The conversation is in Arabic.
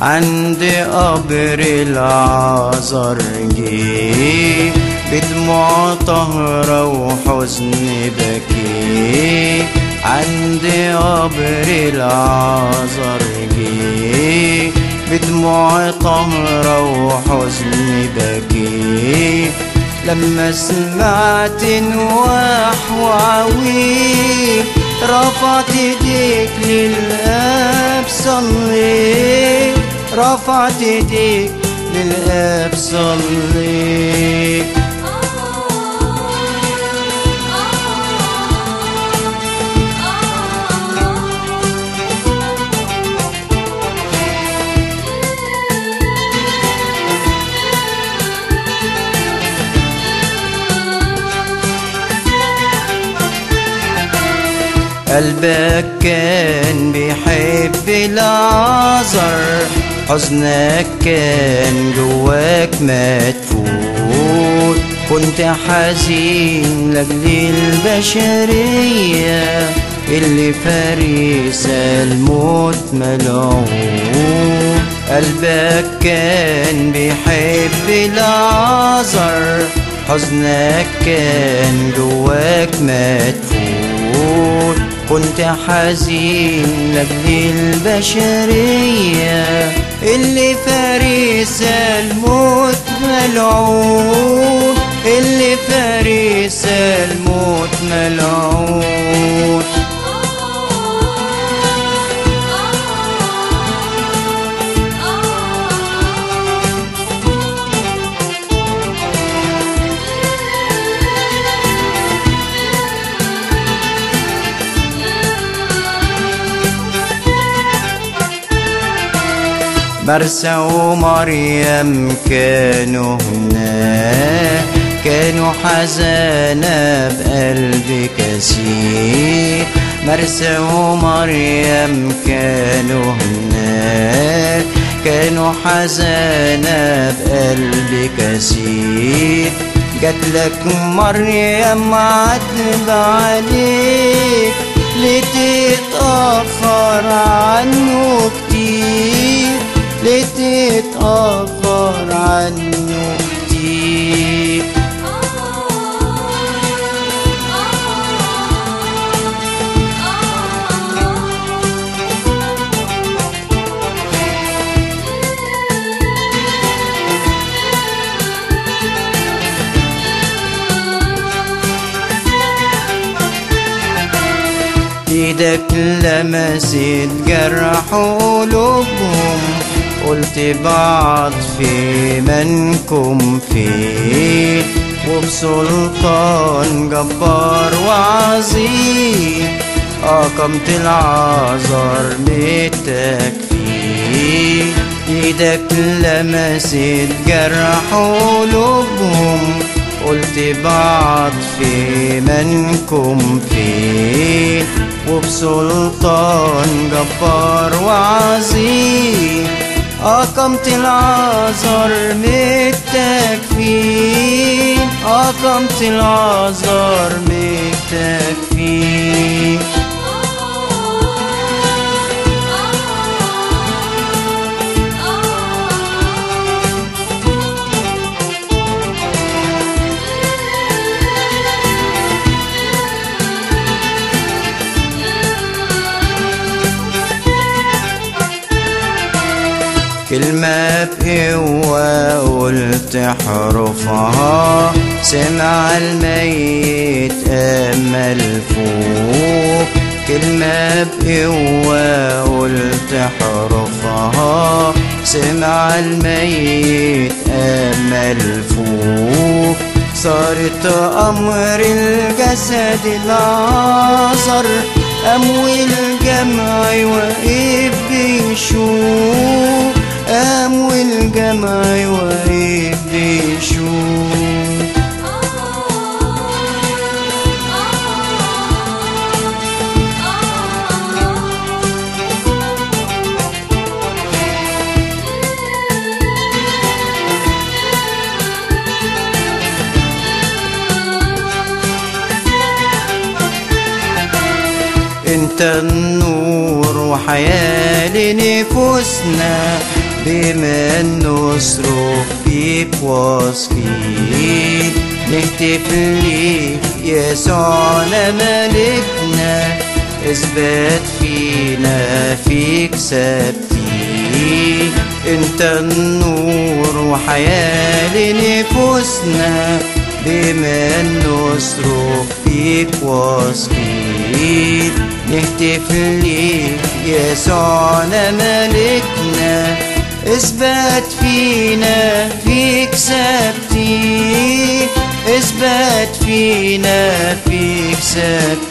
عند قبر العذر جه، بدموع طهرة وحزن بكي. عند قبر العذر جه، بدموع طهرة وحزن بكي. لما سمعت نواح وعويل، رفعت ايديك للآب صلي، رفعت ايديك للآب صلي. قلبك كان بيحب العذر، حزنك كان جواك مدفون. كنت حزين لأجل البشرية اللي فريسة الموت ملعون. قلبك كان بيحب العذر، حزنك كان جواك مدفون. كنت حزين لأجل البشرية اللي فريسة الموت ملعون، اللي فريسة الموت ملعون. مرثا ومريم كانوا هناك، كانوا حزانة بقلب كثير. مرثا ومريم كانوا هناك، كانوا حزانة بقلب كثير. جاتلك مريم عتب عليك، لتتأخر عنه كتير، لتتأخر عنه كتير. ايدك لمست جرح قلوبهم، قلت بعطفي منكم فيه. وبسلطان جبار وعظيم أقمت العذر بالتكفير. ايدك لمست جرح قلوبهم، قلت بعطفي منكم فيه. وبسلطان جبار وعظيم أقمت العذر بالتكفير، أقمت العذر بالتكفير. كلمة بقوة قلت حروفها، سمع الميت أمل فوق. كلمة بقوة قلت حروفها، سمع الميت أمل فوق. صارت أمر الجسد العذر، أموي الجمع واقف بيشوف، أموي الجمع واقف بيشوف. انت النور وحياة لنفوسنا، بما نصرخ فيك واصفين، نهتف ليك يسوعنا ملكنا، اثبت فينا فيك ثابتين. انت النور وحياة لنفوسنا، بما نصرخ فيك واصفين، نهتف ليك يسوعنا ملكنا، اثبت فينا فيك ثابتين، اثبت فينا فيك ثابتين.